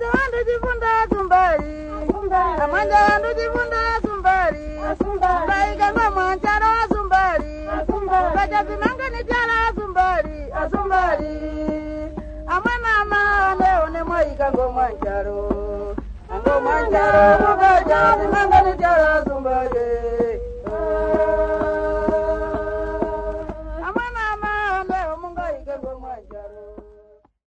amanja wandu chifunda sumbari amanja wandu chifunda sumbari mbaikanga mwancharo sumbari ukachazimanga ni chala sumbari asumbari amwana maane one mwaika ngomwancharo ukachazimanga ni chala sumbari